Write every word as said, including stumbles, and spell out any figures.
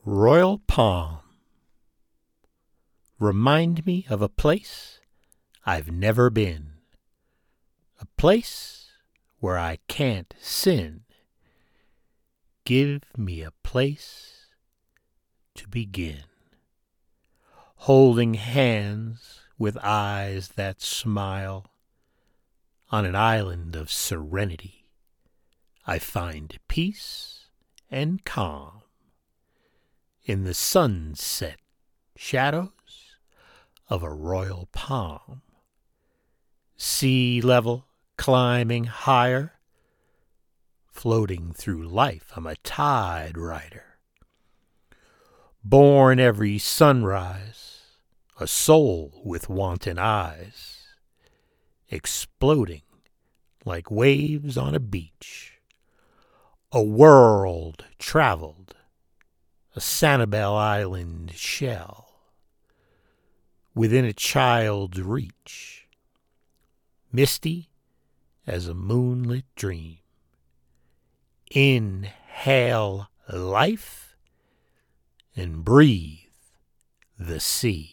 Royal Palm. Remind me of a place I've never been, a place where I can't sin. Give me a place to begin. Holding hands with eyes that smile, on an island of serenity, I find peace and calm. In the sunset shadows of a royal palm, sea level climbing higher, floating through life I'm a tide rider. Born every sunrise, a soul with wanton eyes, exploding like waves on a beach. A world traveled, a Sanibel Island shell, within a child's reach, misty as a moonlit dream. Inhale life and breathe the sea.